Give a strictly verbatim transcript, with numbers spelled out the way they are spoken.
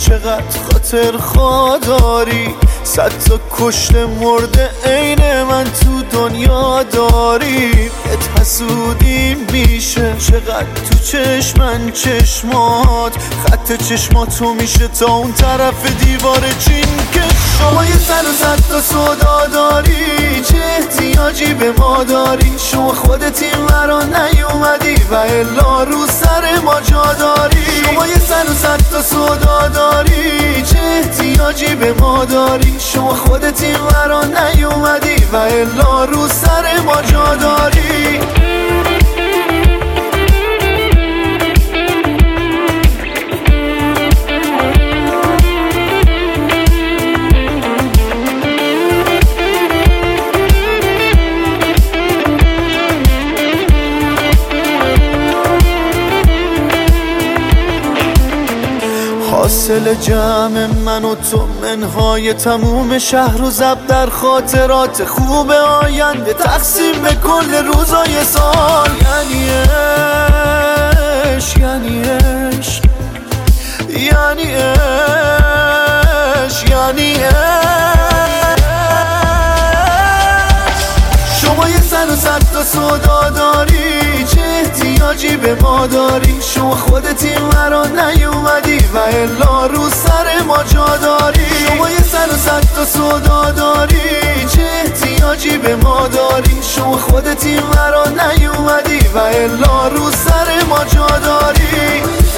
چقدر خاطر خواه داری، صد تا کشته مرده عین من تو دنیا داری. ات حسودی میشه چقدر تو چشمن چشمات، خط چشماتو میشه تا اون طرف دیوار چین که شما یه سر و صد تا سودا داری، چه احتیاجی به ما داری؟ شما خودت این ورا نیومدی و الا رو سر ما جا داری. شما یه سر و صد تا سودا داری، چه احتیاجی به ما داری؟ شما خودت این ورا نیومدی و الا رو سر ما جا داری. حاصل جمع من و تو منهای تموم شهر و زب در خاطرات خوب آینده، تقسیم به کل روزای سال. یعنی عشق، یعنی عشق، یعنی عشق، یعنی عشق. شما یه سر و صد تا سودا داری، چه احتیاجی به ما داری؟ شما خودت این ورا نیومدی و الا رو سر ما جا داری. شما یه سر و صد تا سودا داری، چه احتیاجی به ما داری؟ شما خودت این ورا نیومدی و الا رو سر ما جا داری.